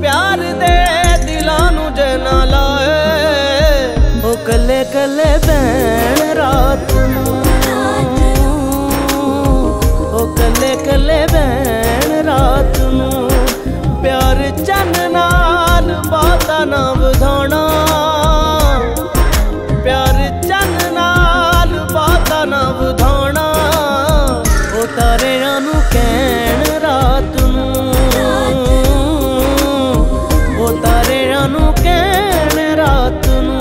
प्यार दे दिलां नू जे ना लाए, ओ कले कले भैन रात नू, ओ कले कले भैन रात नू। प्यार चन नाल बाता ना वधाना, प्यार चन नाल बाता ना वधाना, ओ तारियां नू कहण रात नू, ओ तारियां नू कहण रात नू।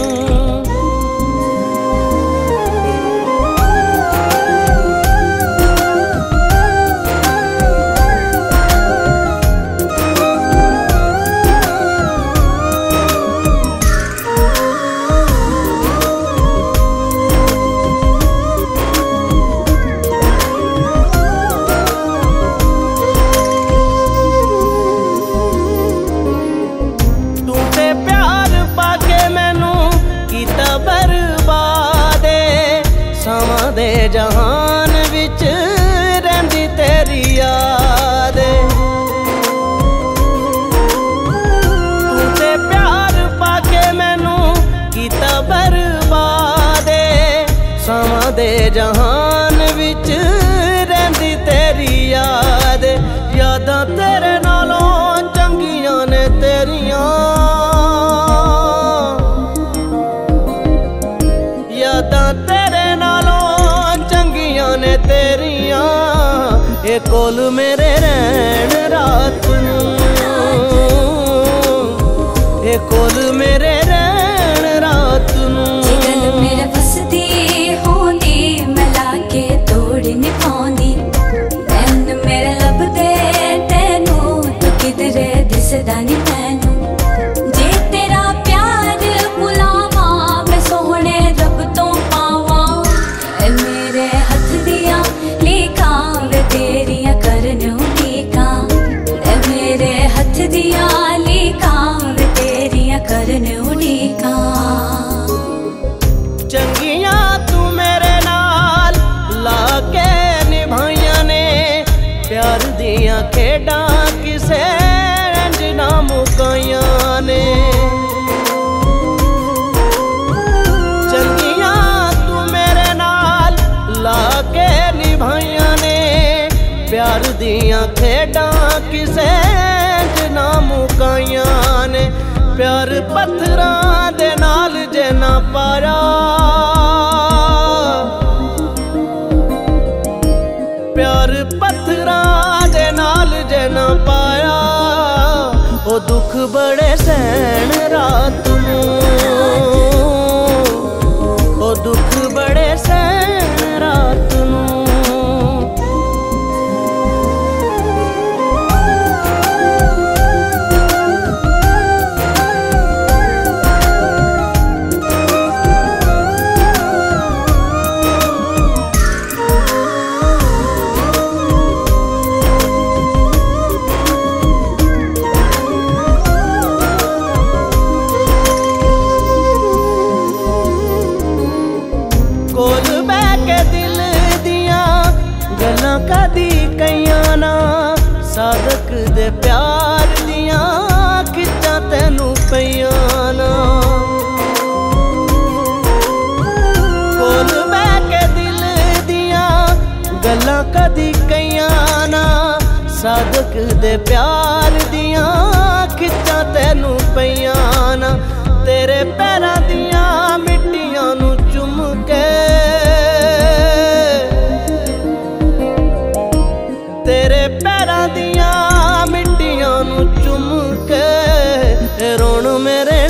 दे जहान विच रहिंदी तेरी याद, तू ते प्यार पाके मैनू कीता बर्बाद, सावां दे जहान विच रहिंदी तेरी याद। यादां तेरे नालों चंगियां ने तेरियां, यादां तेरे नालों ने तेरियां, ए कोल मेरे रहन रात नू, ए कोल मेरे रहन रात नू। गल मेरे वसदी होंदी मैं लाके तोड़ नहीं पाउंदी, नैन मेरे लभदे तैनू तू किधरे दिसदा नहीं मैनू। जे तेरा प्यार बुलावा मैं सोहणे रब तो पावा, मेरे हथ दिया लेखा वे तेरिया करन उड़ीका, मेरे हथ दिया लेखा वे तेरिया करन उड़ीका। चंगियां तू मेरे नाल लाके निभाइयां ने, प्यार दियां खेडां किसे इंज ना मुकाइयां ने। चंगियां तू मेरे नाल लाके निभाइयां ने, प्यार दियां खेडां किसे इंज ना मुकाइयां ने। प्यार पत्थरां दे नाल जे ना पाया, प्यार पत्थरां दे नाल जे ना पाया, ओ दुख बड़े सहन रात नू, ओ दुख बड़े सहन रात नू। कोल बह के दिल दियां गल्लां कदी कईयां ना, सादक दे प्यार दियां खिच्चां तैनू पईयां ना। कोल बह के दिल दियां गल्लां कदी कईयां ना, सादक दे प्यार दियां खिच्चां तैनू पईयां ना। तेरे पैरां दियां मिट्टियां नू चुम के, तेरे पैरां दियां मिट्टियां नू चुम के रोण मेरे